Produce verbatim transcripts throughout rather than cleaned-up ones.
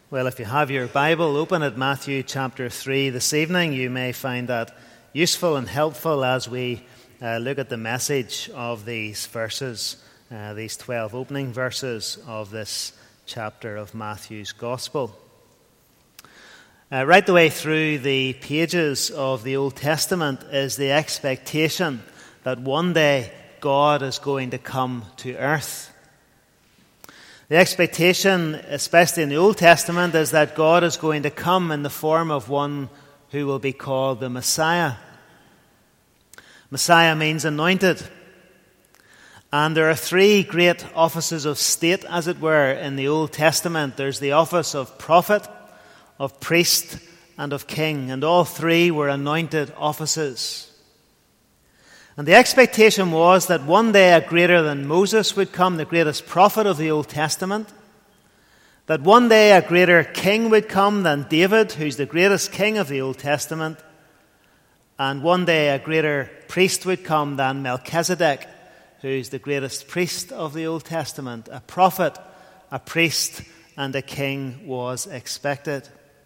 Well, if you have your Bible open at Matthew chapter three this evening, you may find that useful and helpful as we uh, look at the message of these verses, uh, these twelve opening verses of this chapter of Matthew's Gospel. Uh, right the way through the pages of the Old Testament is the expectation that one day God is going to come to earth. The expectation, especially in the Old Testament, is that God is going to come in the form of one who will be called the Messiah. Messiah means anointed. And there are three great offices of state, as it were, in the Old Testament. There's the office of prophet, of priest, and of king. And all three were anointed offices. And the expectation was that one day a greater than Moses would come, the greatest prophet of the Old Testament. That one day a greater king would come than David, who's the greatest king of the Old Testament. And one day a greater priest would come than Melchizedek, who's the greatest priest of the Old Testament. A prophet, a priest, and a king was expected.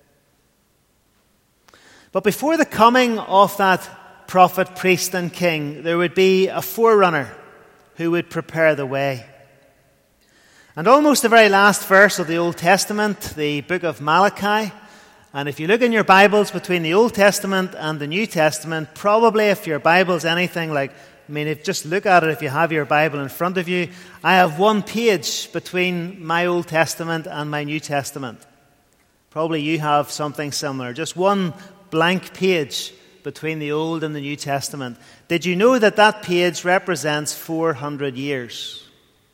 But before the coming of that prophet, priest, and king, there would be a forerunner who would prepare the way. And almost the very last verse of the Old Testament, the book of Malachi, and if you look in your Bibles between the Old Testament and the New Testament, probably if your Bible's anything like, I mean, if just look at it if you have your Bible in front of you, I have one page between my Old Testament and my New Testament. Probably you have something similar, just one blank page between the Old and the New Testament. Did you know that that page represents four hundred years?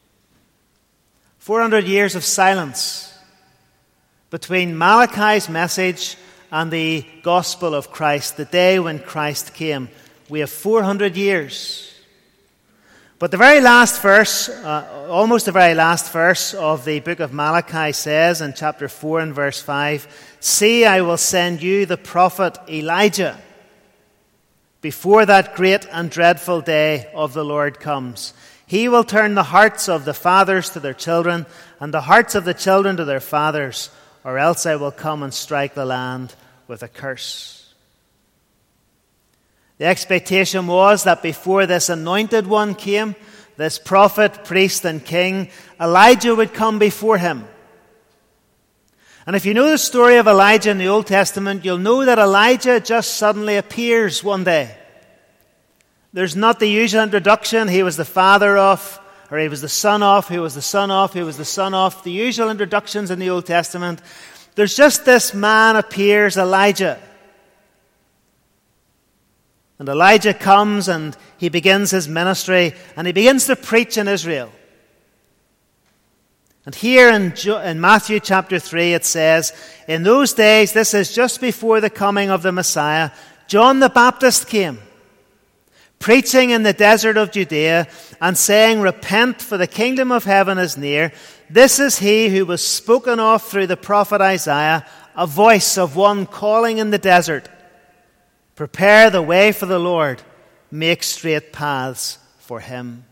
four hundred years of silence between Malachi's message and the gospel of Christ, the day when Christ came. We have four hundred years. But the very last verse, uh, almost the very last verse of the book of Malachi says in chapter four and verse five, "See, I will send you the prophet Elijah before that great and dreadful day of the Lord comes. He will turn the hearts of the fathers to their children, and the hearts of the children to their fathers, or else I will come and strike the land with a curse." The expectation was that before this anointed one came, this prophet, priest, and king, Elijah would come before him. And if you know the story of Elijah in the Old Testament, you'll know that Elijah just suddenly appears one day. There's not the usual introduction, he was the father of, or he was the son of, he was the son of, he was the son of, the usual introductions in the Old Testament. There's just this man appears, Elijah. And Elijah comes and he begins his ministry and he begins to preach in Israel. And here in, in Matthew chapter three it says, "In those days," this is just before the coming of the Messiah, "John the Baptist came, preaching in the desert of Judea and saying, 'Repent, for the kingdom of heaven is near.' This is he who was spoken of through the prophet Isaiah, a voice of one calling in the desert, 'Prepare the way for the Lord, make straight paths for him.'"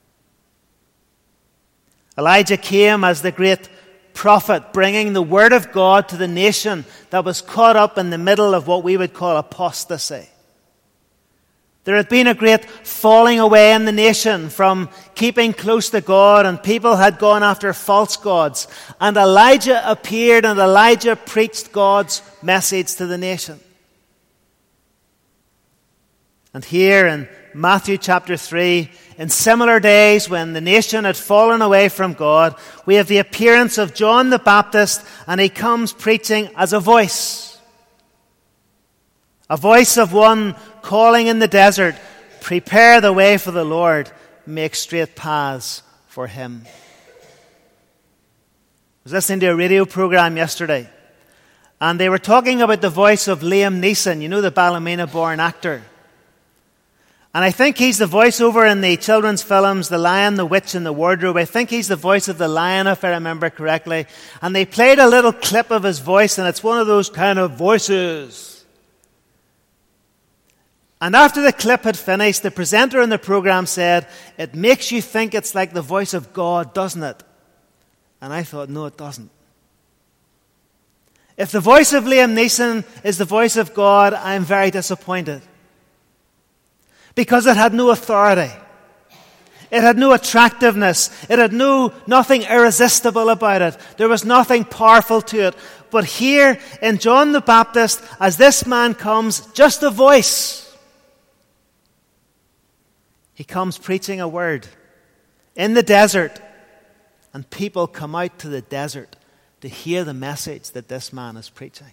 Elijah came as the great prophet, bringing the word of God to the nation that was caught up in the middle of what we would call apostasy. There had been a great falling away in the nation from keeping close to God, and people had gone after false gods. And Elijah appeared, and Elijah preached God's message to the nation. And here in Matthew chapter three, in similar days when the nation had fallen away from God, we have the appearance of John the Baptist, and he comes preaching as a voice. A voice of one calling in the desert, "Prepare the way for the Lord, make straight paths for him." I was listening to a radio program yesterday, and they were talking about the voice of Liam Neeson, you know, the Ballymena-born actor. And I think he's the voiceover in the children's films, The Lion, the Witch, and the Wardrobe. I think he's the voice of the lion, if I remember correctly. And they played a little clip of his voice, and it's one of those kind of voices. And after the clip had finished, the presenter in the program said, "It makes you think it's like the voice of God, doesn't it?" And I thought, no, it doesn't. If the voice of Liam Neeson is the voice of God, I am very disappointed. Because it had no authority. It had no attractiveness. It had no nothing irresistible about it. There was nothing powerful to it. But here in John the Baptist, as this man comes, just a voice. He comes preaching a word in the desert. And people come out to the desert to hear the message that this man is preaching.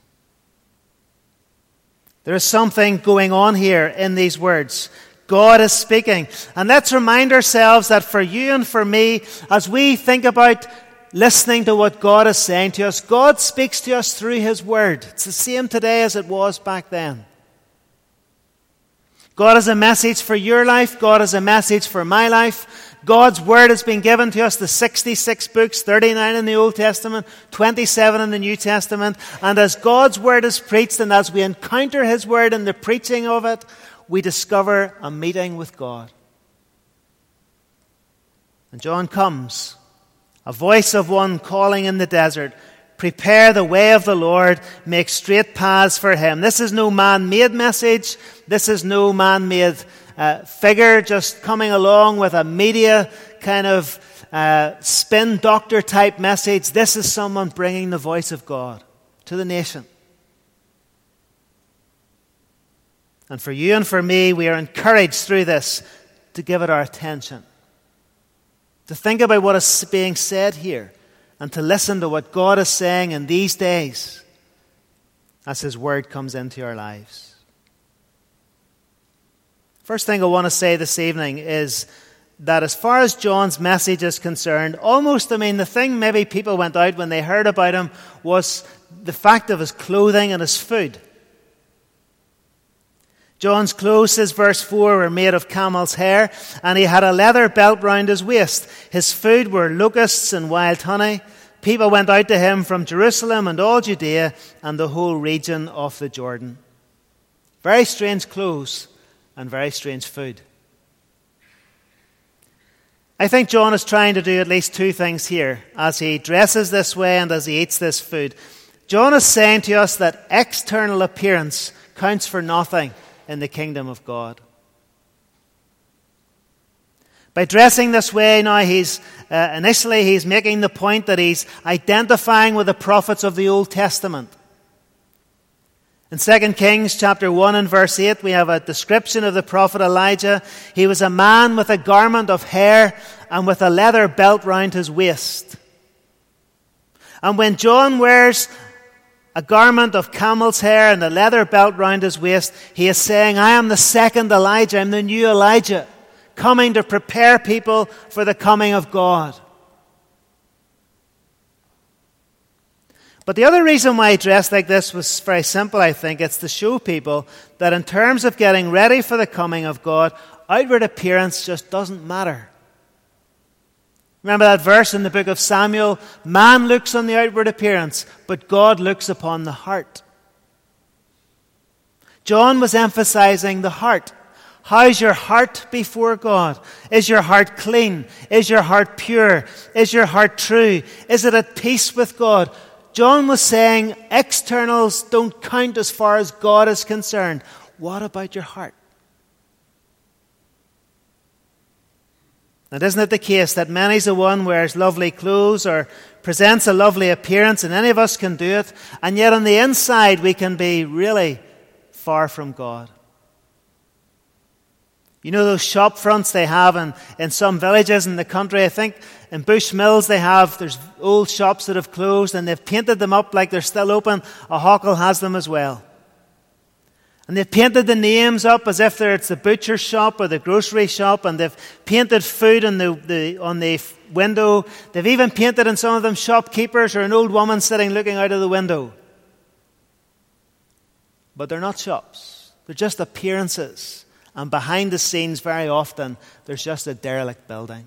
There is something going on here in these words. God is speaking. And let's remind ourselves that for you and for me, as we think about listening to what God is saying to us, God speaks to us through His Word. It's the same today as it was back then. God has a message for your life. God has a message for my life. God's Word has been given to us, the sixty-six books, thirty-nine in the Old Testament, twenty-seven in the New Testament. And as God's Word is preached and as we encounter His Word in the preaching of it, we discover a meeting with God. And John comes, a voice of one calling in the desert, prepare the way of the Lord, make straight paths for Him. This is no man-made message. This is no man-made uh, figure just coming along with a media kind of uh, spin doctor type message. This is someone bringing the voice of God to the nation. And for you and for me, we are encouraged through this to give it our attention. To think about what is being said here and to listen to what God is saying in these days as His Word comes into our lives. First thing I want to say this evening is that as far as John's message is concerned, almost, I mean, the thing maybe people went out when they heard about him was the fact of his clothing and his food. John's clothes, says verse four, were made of camel's hair, and he had a leather belt round his waist. His food were locusts and wild honey. People went out to him from Jerusalem and all Judea and the whole region of the Jordan. Very strange clothes and very strange food. I think John is trying to do at least two things here as he dresses this way and as he eats this food. John is saying to us that external appearance counts for nothing in the kingdom of God. By dressing this way now, he's uh, initially he's making the point that he's identifying with the prophets of the Old Testament. In Second Kings chapter one and verse eight, we have a description of the prophet Elijah. He was a man with a garment of hair and with a leather belt round his waist. And when John wears a garment of camel's hair and a leather belt round his waist, he is saying, I am the second Elijah, I'm the new Elijah, coming to prepare people for the coming of God. But the other reason why he dressed like this was very simple, I think. It's to show people that in terms of getting ready for the coming of God, outward appearance just doesn't matter. Remember that verse in the book of Samuel? Man looks on the outward appearance, but God looks upon the heart. John was emphasizing the heart. How's your heart before God? Is your heart clean? Is your heart pure? Is your heart true? Is it at peace with God? John was saying externals don't count as far as God is concerned. What about your heart? And isn't it the case that many's the one wears lovely clothes or presents a lovely appearance, and any of us can do it, and yet on the inside we can be really far from God? You know those shop fronts they have in, in some villages in the country? I think in Bushmills they have, there's old shops that have closed and they've painted them up like they're still open. A Hockle has them as well. And they've painted the names up as if they're, it's the butcher shop or the grocery shop, and they've painted food on the, the, on the window. They've even painted in some of them shopkeepers or an old woman sitting looking out of the window. But they're not shops. They're just appearances. And behind the scenes, very often, there's just a derelict building.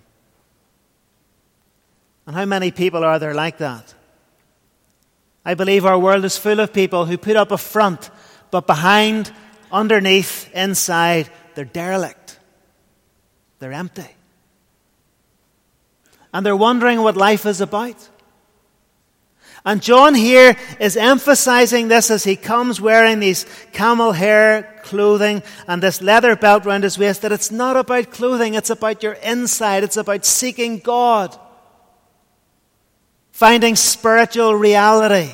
And how many people are there like that? I believe our world is full of people who put up a front, but behind, underneath, inside, they're derelict. They're empty. And they're wondering what life is about. And John here is emphasizing this as he comes wearing these camel hair clothing and this leather belt round his waist, that it's not about clothing, it's about your inside. It's about seeking God, finding spiritual reality.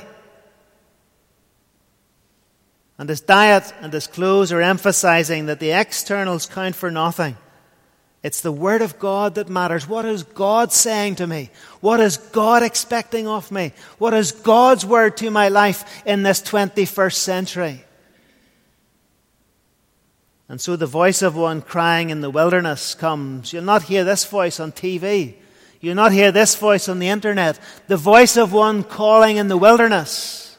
And his diet and his clothes are emphasizing that the externals count for nothing. It's the Word of God that matters. What is God saying to me? What is God expecting of me? What is God's Word to my life in this twenty-first century? And so the voice of one crying in the wilderness comes. You'll not hear this voice on T V. You'll not hear this voice on the internet. The voice of one calling in the wilderness.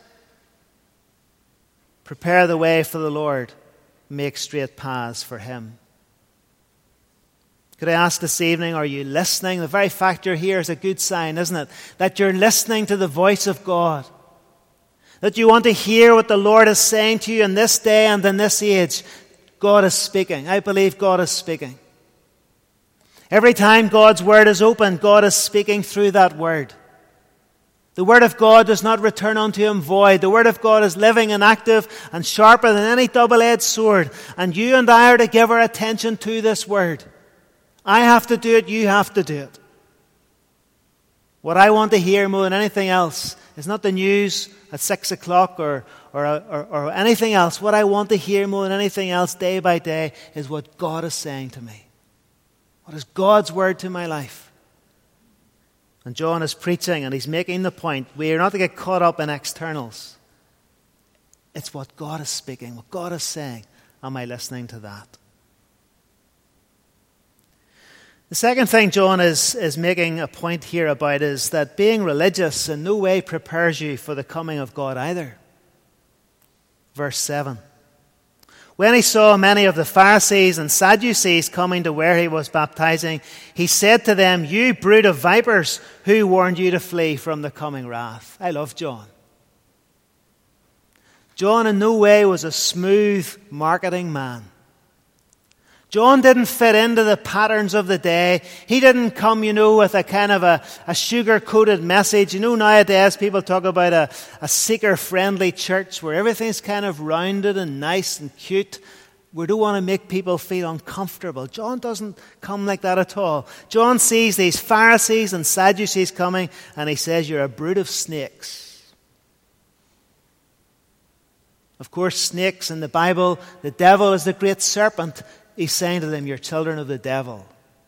Prepare the way for the Lord. Make straight paths for Him. Could I ask this evening, are you listening? The very fact you're here is a good sign, isn't it? That you're listening to the voice of God. That you want to hear what the Lord is saying to you in this day and in this age. God is speaking. I believe God is speaking. Every time God's Word is open, God is speaking through that Word. The Word of God does not return unto Him void. The Word of God is living and active and sharper than any double-edged sword. And you and I are to give our attention to this Word. I have to do it, you have to do it. What I want to hear more than anything else is not the news at six o'clock or, or, or, or anything else. What I want to hear more than anything else day by day is what God is saying to me. What is God's Word to my life? And John is preaching and he's making the point. We are not to get caught up in externals. It's what God is speaking, what God is saying. Am I listening to that? The second thing John is, is making a point here about is that being religious in no way prepares you for the coming of God either. Verse seven. When he saw many of the Pharisees and Sadducees coming to where he was baptizing, he said to them, "You brood of vipers, who warned you to flee from the coming wrath?" I love John. John in no way was a smooth marketing man. John didn't fit into the patterns of the day. He didn't come, you know, with a kind of a, a sugar-coated message. You know, nowadays people talk about a, a seeker-friendly church where everything's kind of rounded and nice and cute. We don't want to make people feel uncomfortable. John doesn't come like that at all. John sees these Pharisees and Sadducees coming and he says, "You're a brood of snakes." Of course, snakes in the Bible, the devil is the great serpent. He's saying to them, "You're children of the devil.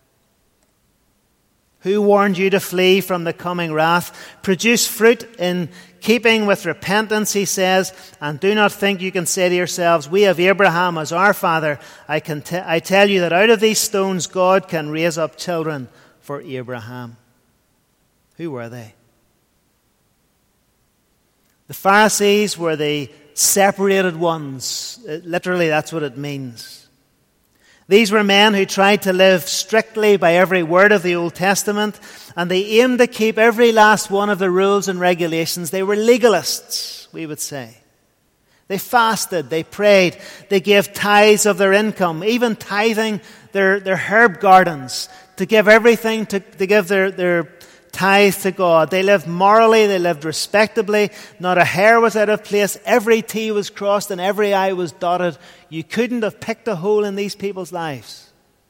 Who warned you to flee from the coming wrath? Produce fruit in keeping with repentance," he says, "and do not think you can say to yourselves, 'We have Abraham as our father.' I can t- I tell you that out of these stones God can raise up children for Abraham." Who were they? The Pharisees were the separated ones. Literally, that's what it means. These were men who tried to live strictly by every word of the Old Testament, and they aimed to keep every last one of the rules and regulations. They were legalists, we would say. They fasted, they prayed, they gave tithes of their income, even tithing their, their herb gardens, to give everything, to, to give their, their tithe to God. They lived morally, they lived respectably. Not a hair was out of place. Every T was crossed and every I was dotted. You couldn't have picked a hole in these people's lives.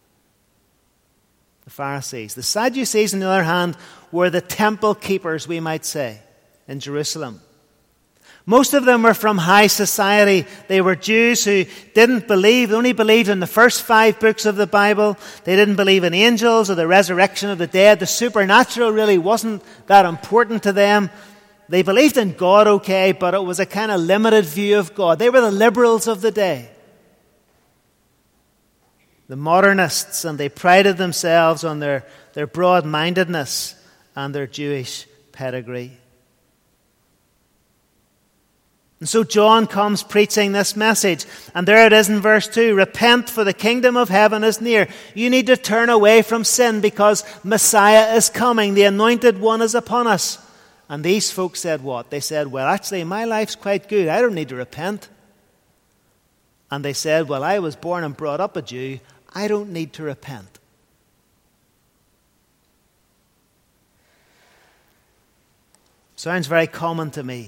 The Pharisees. The Sadducees, on the other hand, were the temple keepers, we might say, in Jerusalem. Most of them were from high society. They were Jews who didn't believe, they only believed in the first five books of the Bible. They didn't believe in angels or the resurrection of the dead. The supernatural really wasn't that important to them. They believed in God, okay, but it was a kind of limited view of God. They were the liberals of the day. The modernists, and they prided themselves on their, their broad-mindedness and their Jewish pedigree. And so John comes preaching this message. And there it is in verse two. "Repent, for the kingdom of heaven is near." You need to turn away from sin because Messiah is coming. The anointed one is upon us. And these folks said what? They said, "Well, actually, my life's quite good. I don't need to repent." And they said, "Well, I was born and brought up a Jew. I don't need to repent." Sounds very common to me.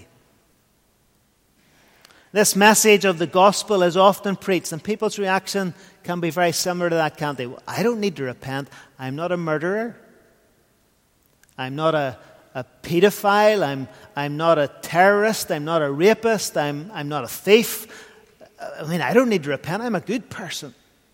This message of the gospel is often preached, and people's reaction can be very similar to that, can't they? Well, I don't need to repent. I'm not a murderer. I'm not a, a pedophile. I'm, I'm not a terrorist. I'm not a rapist. I'm, I'm not a thief. I mean, I don't need to repent. I'm a good person.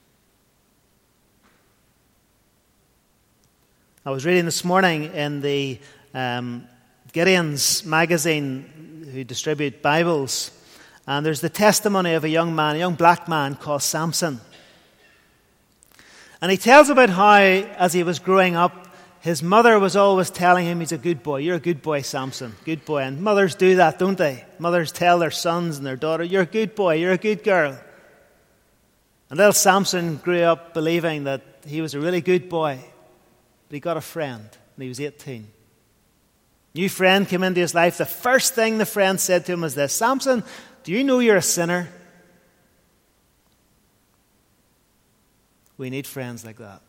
I was reading this morning in the um, Gideon's magazine, who distribute Bibles, and there's the testimony of a young man, a young black man called Samson. And he tells about how, as he was growing up, his mother was always telling him he's a good boy. You're a good boy, Samson. Good boy. And mothers do that, don't they? Mothers tell their sons and their daughter, you're a good boy, you're a good girl. And little Samson grew up believing that he was a really good boy. But he got a friend when he was eighteen. New friend came into his life. The first thing the friend said to him was this: Samson, do you know you're a sinner? We need friends like that.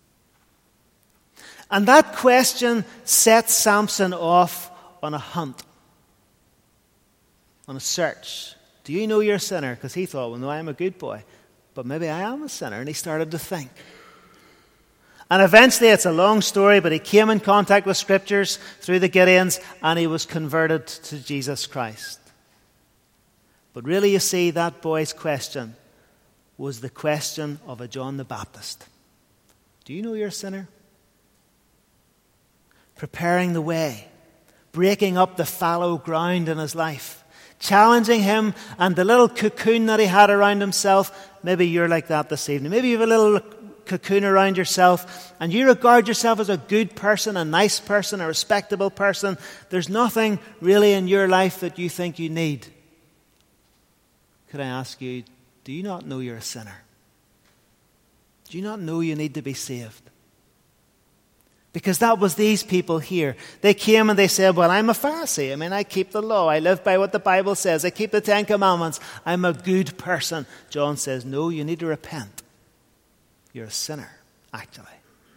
And that question set Samson off on a hunt, on a search. Do you know you're a sinner? Because he thought, well, no, I'm a good boy, but maybe I am a sinner. And he started to think. And eventually, it's a long story, but he came in contact with Scriptures through the Gideons, and he was converted to Jesus Christ. But really, you see, that boy's question was the question of a John the Baptist. Do you know you're a sinner? Preparing the way, breaking up the fallow ground in his life, challenging him and the little cocoon that he had around himself. Maybe you're like that this evening. Maybe you have a little cocoon around yourself and you regard yourself as a good person, a nice person, a respectable person. There's nothing really in your life that you think you need. Could I ask you, do you not know you're a sinner? Do you not know you need to be saved? Because that was these people here. They came and they said, well, I'm a Pharisee. I mean, I keep the law. I live by what the Bible says. I keep the Ten Commandments. I'm a good person. John says, no, you need to repent. You're a sinner, actually.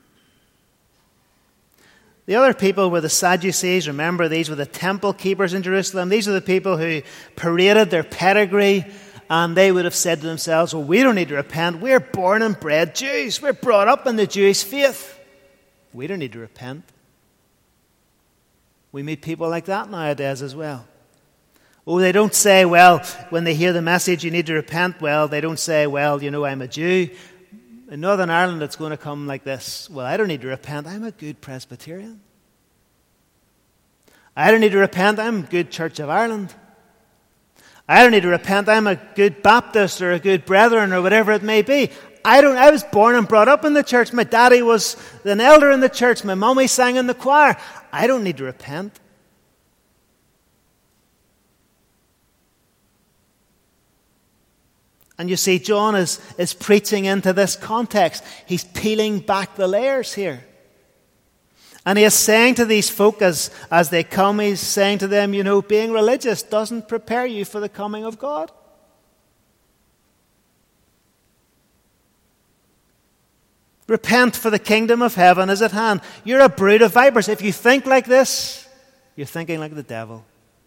The other people were the Sadducees. Remember, these were the temple keepers in Jerusalem. These are the people who paraded their pedigree, and they would have said to themselves, well, we don't need to repent. We're born and bred Jews. We're brought up in the Jewish faith. We don't need to repent. We meet people like that nowadays as well. Oh, they don't say, well, when they hear the message, you need to repent. Well, they don't say, well, you know, I'm a Jew. In Northern Ireland, it's going to come like this. Well, I don't need to repent. I'm a good Presbyterian. I don't need to repent. I'm a good Church of Ireland. I don't need to repent. I'm a good Baptist or a good Brethren or whatever it may be. I don't. I was born and brought up in the church. My daddy was an elder in the church. My mommy sang in the choir. I don't need to repent. And you see, John is, is preaching into this context. He's peeling back the layers here. And he is saying to these folk as, as they come, he's saying to them, you know, being religious doesn't prepare you for the coming of God. Repent, for the kingdom of heaven is at hand. You're a brood of vipers. If you think like this, you're thinking like the devil.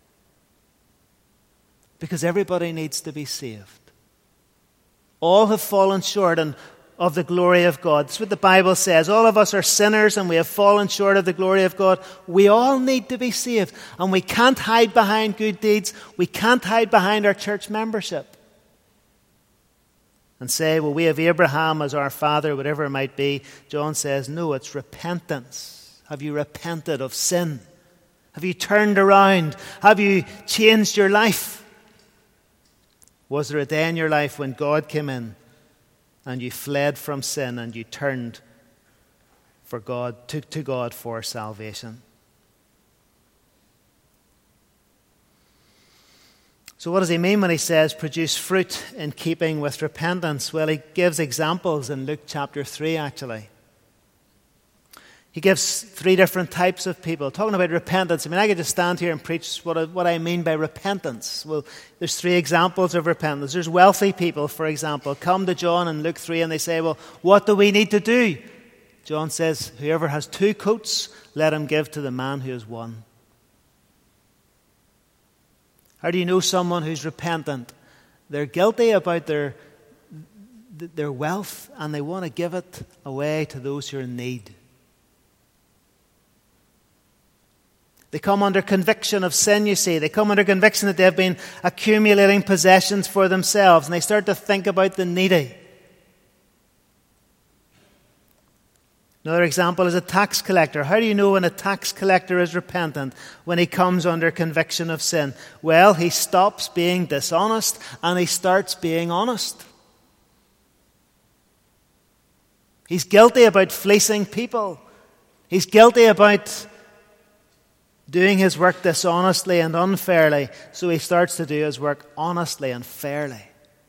Because everybody needs to be saved. All have fallen short and of the glory of God. That's what the Bible says. All of us are sinners and we have fallen short of the glory of God. We all need to be saved. And we can't hide behind good deeds. We can't hide behind our church membership. And say, well, we have Abraham as our father, whatever it might be. John says, no, it's repentance. Have you repented of sin? Have you turned around? Have you changed your life? Was there a day in your life when God came in and you fled from sin and you turned for God, to, to God for salvation? So what does he mean when he says produce fruit in keeping with repentance? Well, he gives examples in Luke chapter three, actually. He gives three different types of people. Talking about repentance, I mean, I could just stand here and preach what I, what I mean by repentance. Well, there's three examples of repentance. There's wealthy people, for example, come to John in Luke three and they say, well, what do we need to do? John says, whoever has two coats, let him give to the man who has one. How do you know someone who's repentant? They're guilty about their, their wealth, and they want to give it away to those who are in need. They come under conviction of sin, you see. They come under conviction that they've been accumulating possessions for themselves, and they start to think about the needy. Another example is a tax collector. How do you know when a tax collector is repentant? When he comes under conviction of sin? Well, he stops being dishonest and he starts being honest. He's guilty about fleecing people. He's guilty about doing his work dishonestly and unfairly, so he starts to do his work honestly and fairly.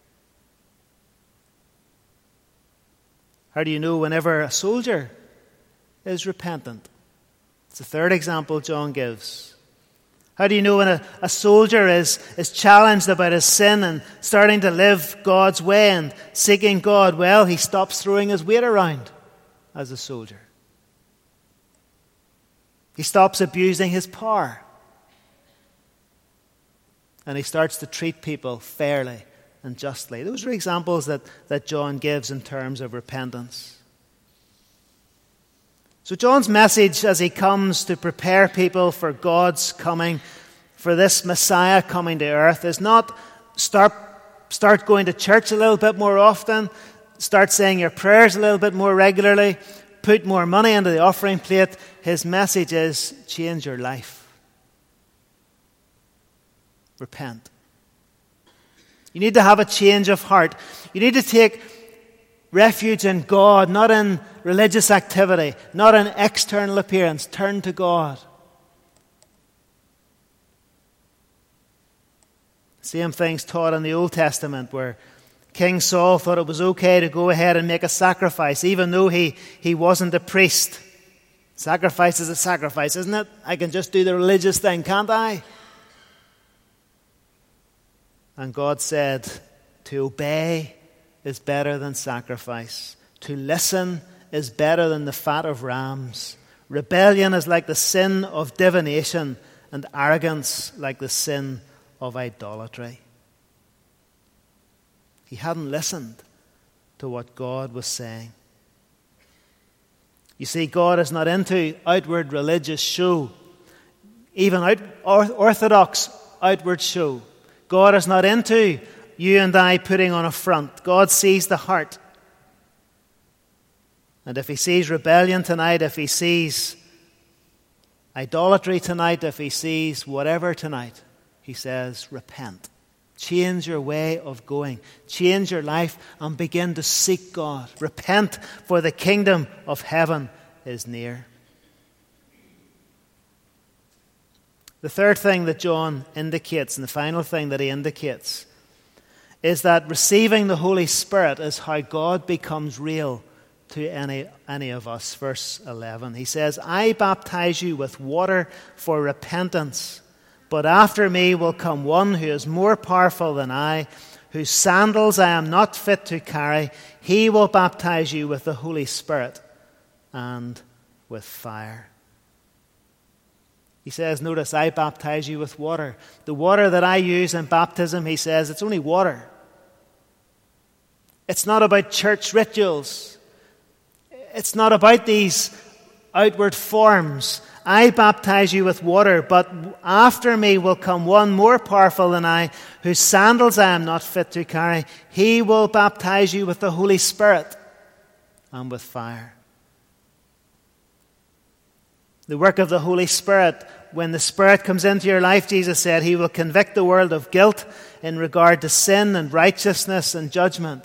How do you know whenever a soldier is repentant? It's the third example John gives. How do you know when a, a soldier is, is challenged about his sin and starting to live God's way and seeking God? Well, he stops throwing his weight around as a soldier. He stops abusing his power. And he starts to treat people fairly and justly. Those are examples that, that John gives in terms of repentance. So John's message as he comes to prepare people for God's coming, for this Messiah coming to earth, is not start, start going to church a little bit more often, start saying your prayers a little bit more regularly, put more money into the offering plate. His message is change your life. Repent. You need to have a change of heart. You need to take refuge in God, not in religious activity, not in external appearance. Turn to God. Same things taught in the Old Testament, where King Saul thought it was okay to go ahead and make a sacrifice, even though he, he wasn't a priest. Sacrifice is a sacrifice, isn't it? I can just do the religious thing, can't I? And God said, to obey is better than sacrifice. To listen is better than the fat of rams. Rebellion is like the sin of divination, and arrogance like the sin of idolatry. He hadn't listened to what God was saying. You see, God is not into outward religious show, even out, orthodox outward show. God is not into you and I putting on a front. God sees the heart. And if he sees rebellion tonight, if he sees idolatry tonight, if he sees whatever tonight, he says, repent. Change your way of going. Change your life and begin to seek God. Repent, for the kingdom of heaven is near. The third thing that John indicates, and the final thing that he indicates, is that receiving the Holy Spirit is how God becomes real to any, any of us. Verse eleven, he says, I baptize you with water for repentance, but after me will come one who is more powerful than I, whose sandals I am not fit to carry. He will baptize you with the Holy Spirit and with fire. He says, notice, I baptize you with water. The water that I use in baptism, he says, it's only water. It's not about church rituals. It's not about these outward forms. I baptize you with water, but after me will come one more powerful than I, whose sandals I am not fit to carry. He will baptize you with the Holy Spirit and with fire. The work of the Holy Spirit, when the Spirit comes into your life, Jesus said, he will convict the world of guilt in regard to sin and righteousness and judgment.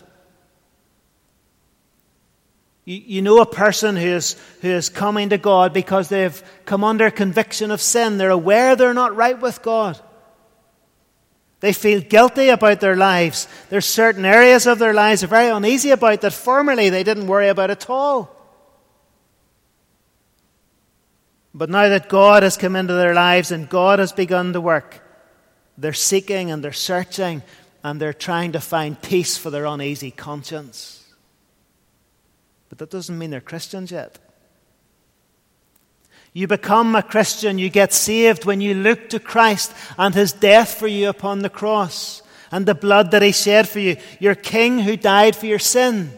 You, you know a person who is, who is coming to God because they've come under conviction of sin. They're aware they're not right with God. They feel guilty about their lives. There's certain areas of their lives they're very uneasy about that formerly they didn't worry about at all. But now that God has come into their lives and God has begun to work, they're seeking and they're searching and they're trying to find peace for their uneasy conscience. But that doesn't mean they're Christians yet. You become a Christian, you get saved when you look to Christ and his death for you upon the cross and the blood that he shed for you, your King who died for your sin.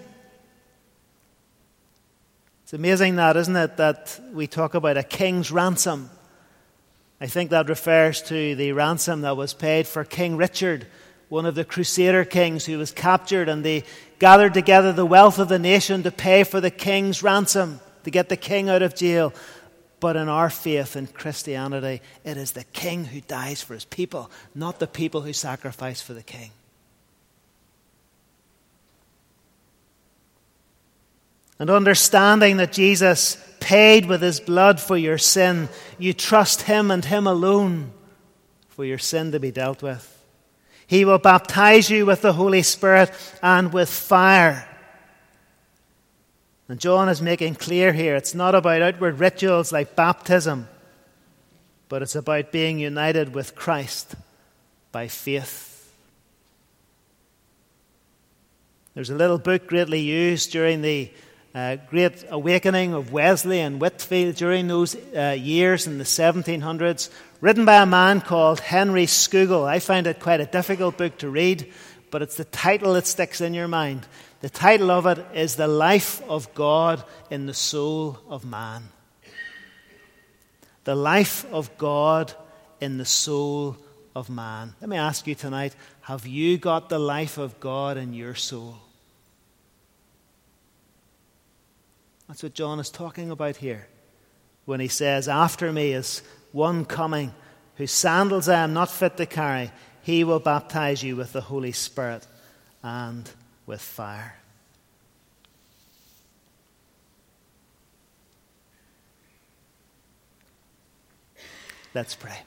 It's amazing that, isn't it, that we talk about a king's ransom. I think that refers to the ransom that was paid for King Richard, one of the Crusader kings who was captured, and they gathered together the wealth of the nation to pay for the king's ransom, to get the king out of jail. But in our faith in Christianity, it is the king who dies for his people, not the people who sacrifice for the king. And understanding that Jesus paid with his blood for your sin, you trust him and him alone for your sin to be dealt with. He will baptize you with the Holy Spirit and with fire. And John is making clear here, it's not about outward rituals like baptism, but it's about being united with Christ by faith. There's a little book greatly used during the uh, Great Awakening of Wesley and Whitefield during those uh, years in the seventeen hundreds, written by a man called Henry Scougal. I find it quite a difficult book to read, but it's the title that sticks in your mind. The title of it is The Life of God in the Soul of Man. The life of God in the soul of man. Let me ask you tonight, have you got the life of God in your soul? That's what John is talking about here when he says, after me is one coming whose sandals I am not fit to carry. He will baptize you with the Holy Spirit and with fire. Let's pray.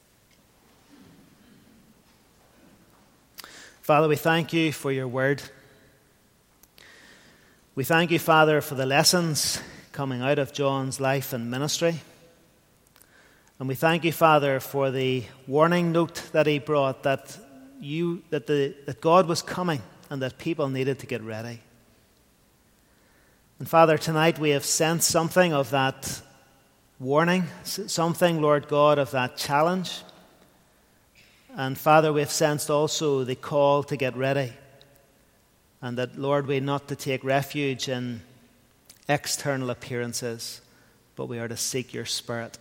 Father, we thank you for your word. We thank you, Father, for the lessons coming out of John's life and ministry. And we thank you, Father, for the warning note that he brought that you that the that God was coming and that people needed to get ready. And Father, tonight we have sensed something of that warning, something, Lord God, of that challenge. And Father, we have sensed also the call to get ready. And that, Lord, we are not to take refuge in external appearances, but we are to seek your Spirit.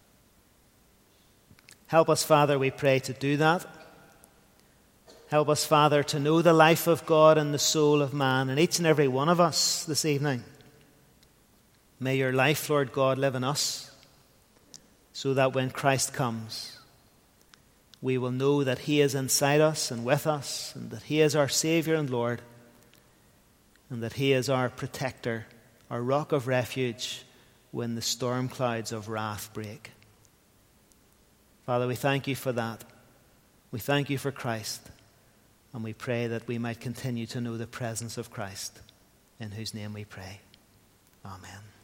Help us, Father, we pray, to do that. Help us, Father, to know the life of God in the soul of man, and each and every one of us this evening. May your life, Lord God, live in us, so that when Christ comes, we will know that he is inside us and with us, and that he is our Savior and Lord, and that he is our protector, our rock of refuge when the storm clouds of wrath break. Father, we thank you for that. We thank you for Christ. And we pray that we might continue to know the presence of Christ, in whose name we pray. Amen.